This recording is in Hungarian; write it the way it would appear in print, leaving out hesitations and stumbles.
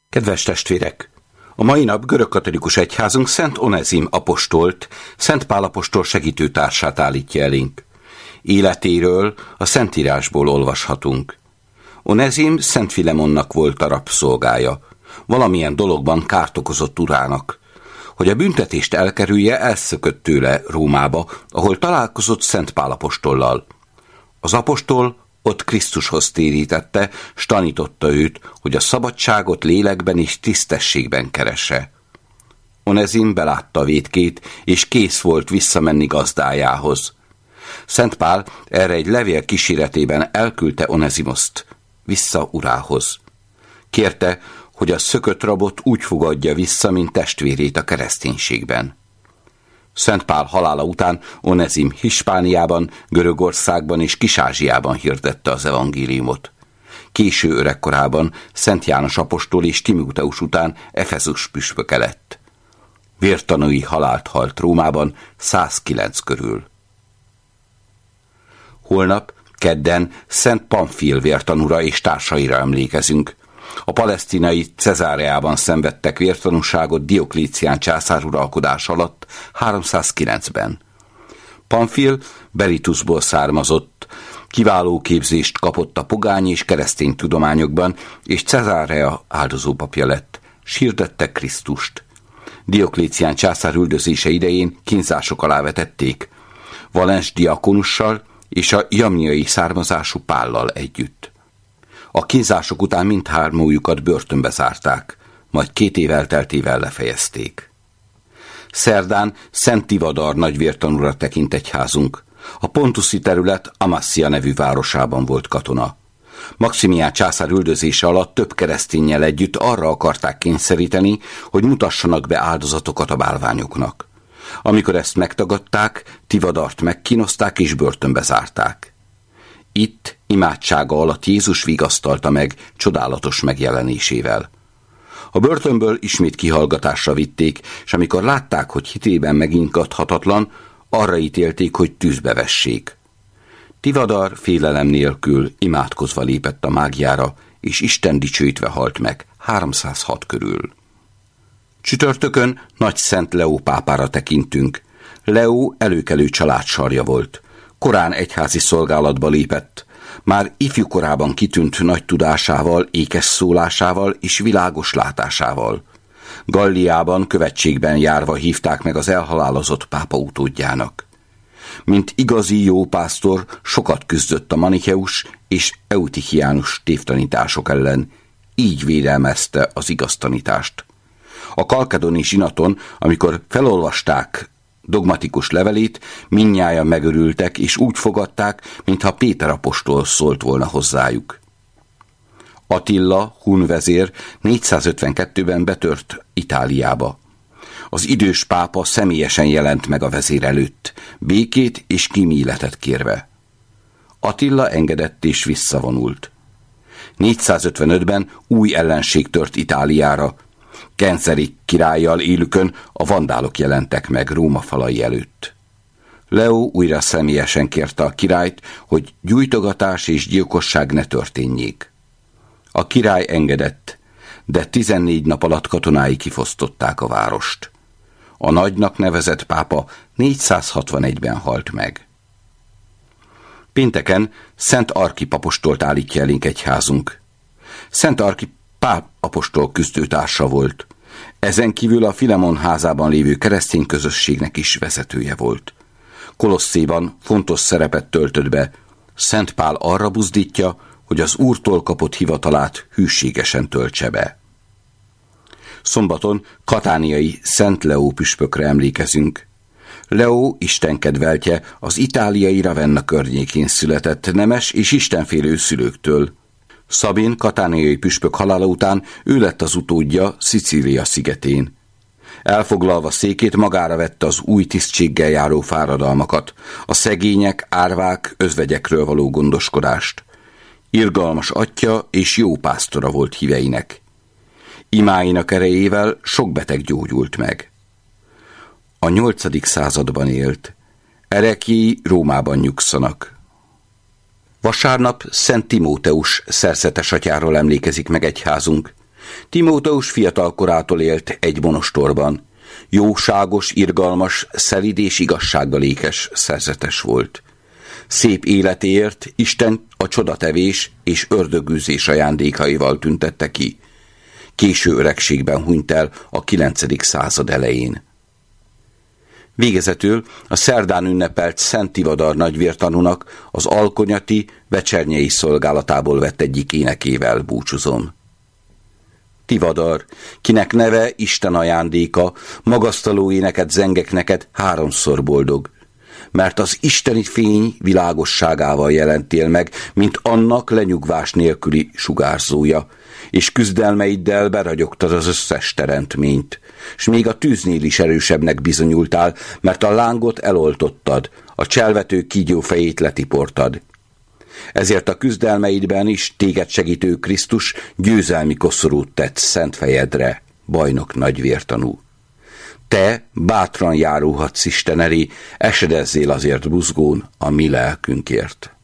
Kedves testvérek! A mai nap görögkatolikus egyházunk Szent Onezim apostolt, Szent Pál apostol segítőtársát állítja elénk. Életéről a Szentírásból olvashatunk. Onezim Szent Filemonnak volt a rabszolgája. Valamilyen dologban kárt okozott urának. Hogy a büntetést elkerülje, elszökött tőle Rómába, ahol találkozott Szent Pál apostollal. Az apostol ott Krisztushoz térítette, s tanította őt, hogy a szabadságot lélekben és tisztességben keresse. Onezim belátta a vétkét, és kész volt visszamenni gazdájához. Szent Pál erre egy levél kíséretében elküldte Onezimoszt vissza urához. Kérte, hogy a szökött rabot úgy fogadja vissza, mint testvérét a kereszténységben. Szent Pál halála után Onezim Hispániában, Görögországban és Kis-Ázsiában hirdette az evangéliumot. Késő öregkorában Szent János apostol és Timóteus után Efezus püspöke lett. Vértanúi halált halt Rómában 109 körül. Holnap, kedden Szent Pamfil vértanúra és társaira emlékezünk. A palesztinai Cezáreában szenvedtek vértanúságot Dioklícián császár uralkodás alatt 309-ben. Pamfil Berytusból származott, kiváló képzést kapott a pogány és keresztény tudományokban, és Cezarea áldozópapja lett, s hirdette Krisztust. Dioklícián császár üldözése idején kínzások alá vetették, Valens diakonussal és a jamniai származású Pállal együtt. A kínzások után mindhármójukat börtönbe zárták, majd 2 év elteltével lefejezték. Szerdán Szent Tivadar nagyvértanúra tekint egyházunk. A pontuszi terület Amassia nevű városában volt katona. Maximián császár üldözése alatt több kereszténnyel együtt arra akarták kényszeríteni, hogy mutassanak be áldozatokat a bálványoknak. Amikor ezt megtagadták, Tivadart megkínozták és börtönbe zárták. Itt imádsága alatt Jézus vigasztalta meg csodálatos megjelenésével. A börtönből ismét kihallgatásra vitték, és amikor látták, hogy hitében megingathatatlan, arra ítélték, hogy tűzbe vessék. Tivadar félelem nélkül imádkozva lépett a mágiára, és Isten dicsőítve halt meg 306 körül. Csütörtökön Nagy Szent Leó pápára tekintünk. Leó előkelő családsarja volt. Korán egyházi szolgálatba lépett. Már ifjú korában kitűnt nagy tudásával, ékes szólásával és világos látásával. Galliában követségben járva hívták meg az elhalálozott pápa utódjának. Mint igazi jó pásztor sokat küzdött a manicheus és eutichiánus tévtanítások ellen, így védelmezte az igaz tanítást. A kalkedoni zsinaton, amikor felolvasták dogmatikus levelét, mindnyájan megörültek, és úgy fogadták, mintha Péter apostol szólt volna hozzájuk. Attila, hun vezér 452-ben betört Itáliába. Az idős pápa személyesen jelent meg a vezér előtt, békét és kíméletet kérve. Attila engedett és visszavonult. 455-ben új ellenség tört Itáliára. Genzerik királlyal élükön a vandálok jelentek meg Róma falai előtt. Leó újra személyesen kérte a királyt, hogy gyújtogatás és gyilkosság ne történjék. A király engedett, de 14 nap alatt katonái kifosztották a várost. A nagynak nevezett pápa 461-ben halt meg. Pénteken Szent Arkip apostolt állítja elénk egyházunk. Szent Arkip Pál apostol küzdőtársa volt. Ezen kívül a Filemon házában lévő keresztény közösségnek is vezetője volt. Kolosszéban fontos szerepet töltött be. Szent Pál arra buzdítja, hogy az Úrtól kapott hivatalát hűségesen töltse be. Szombaton katániai Szent Leó püspökre emlékezünk. Leó istenkedveltje az itáliai Ravenna környékén született nemes és istenfélő szülőktől. Szabin katániai püspök halála után ő lett az utódja Szicília szigetén. Elfoglalva székét magára vette az új tisztséggel járó fáradalmakat, a szegények, árvák, özvegyekről való gondoskodást. Irgalmas atya és jó pásztora volt híveinek. Imáinak erejével sok beteg gyógyult meg. A 8. században élt. Erekjéi Rómában nyugszanak. Vasárnap Szent Timóteus szerzetes atyáról emlékezik meg egyházunk. Timóteus fiatal korától élt egy monostorban. Jóságos, irgalmas, szelíd és igazsággal ékes szerzetes volt. Szép életéért Isten a csodatevés és ördögűzés ajándékaival tüntette ki. Késő öregségben hunyt el a 9. század elején. Végezetül a szerdán ünnepelt Szent Tivadar nagyvértanúnak az alkonyati, becsernyei szolgálatából vett egyik énekével búcsúzom. Tivadar, kinek neve Isten ajándéka, magasztaló éneket zengek neked 3-szor boldog, mert az isteni fény világosságával jelentél meg, mint annak lenyugvás nélküli sugárzója, és küzdelmeiddel beragyogtad az összes teremtményt, s még a tűznél is erősebbnek bizonyultál, mert a lángot eloltottad, a cselvető kígyó fejét letiportad. Ezért a küzdelmeidben is téged segítő Krisztus győzelmi koszorút tett szent fejedre, bajnok nagyvértanú. Te bátran járulhatsz Isten elé, esedezzél azért buzgón a mi lelkünkért.